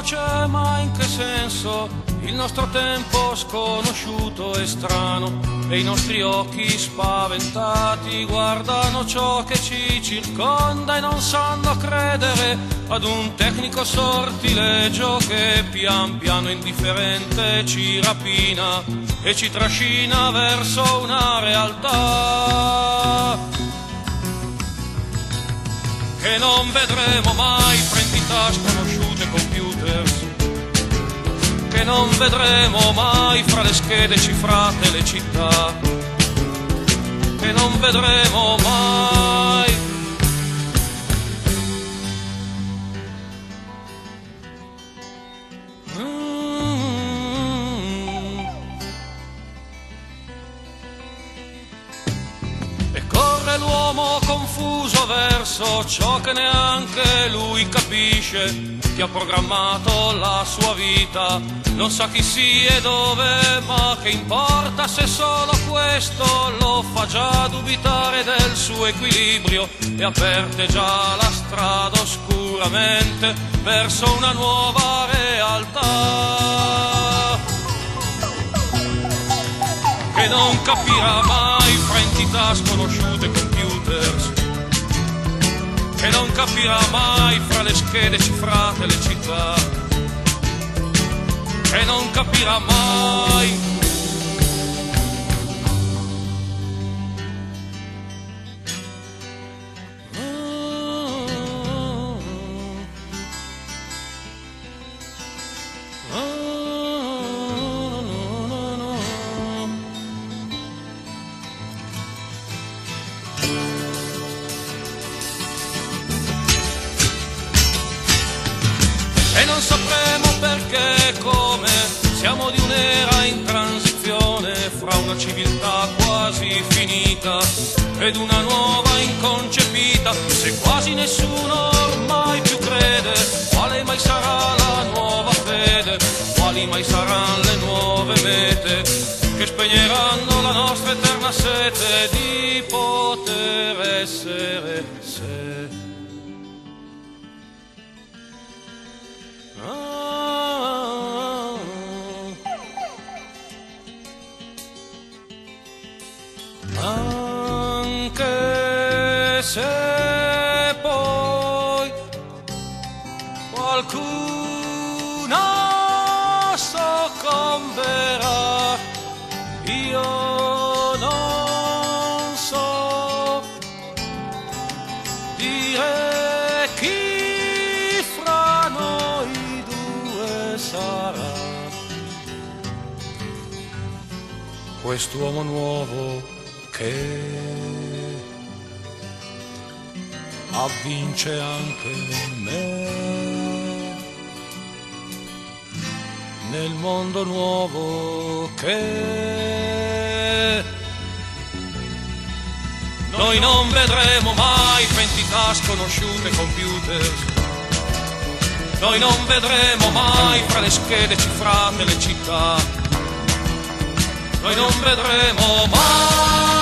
voce, ma in che senso? Il nostro tempo sconosciuto e strano, e i nostri occhi spaventati guardano ciò che ci circonda e non sanno credere ad un tecnico sortilegio che pian piano indifferente ci rapina e ci trascina verso una realtà che non vedremo mai fra entità sconosciute computers, che non vedremo mai fra le schede cifrate le città, che non vedremo mai. E corre l'uomo confuso verso ciò che neanche lui capisce, che ha programmato la sua vita, non sa chi sia e dove, ma che importa se solo questo lo fa già dubitare del suo equilibrio e aperte già la strada oscuramente verso una nuova realtà che non capirà mai fra entità sconosciute computers, che non capirà mai fra le schede cifrate le città, che non capirà mai. E non sapremo perché e come siamo di un'era in transizione fra una civiltà quasi finita ed una nuova inconcepita, se quasi nessuno ormai più crede quale mai sarà la nuova fede, quali mai saranno le nuove mete che spegneranno la nostra eterna sete di poter essere sé. Anche se poi qualcuno soccomberà, io non so dire chi fra noi due sarà. Quest'uomo nuovo che avvince anche me nel mondo nuovo che noi non vedremo mai fra entità sconosciute computers, noi non vedremo mai fra le schede cifrate le città, noi non vedremo mai.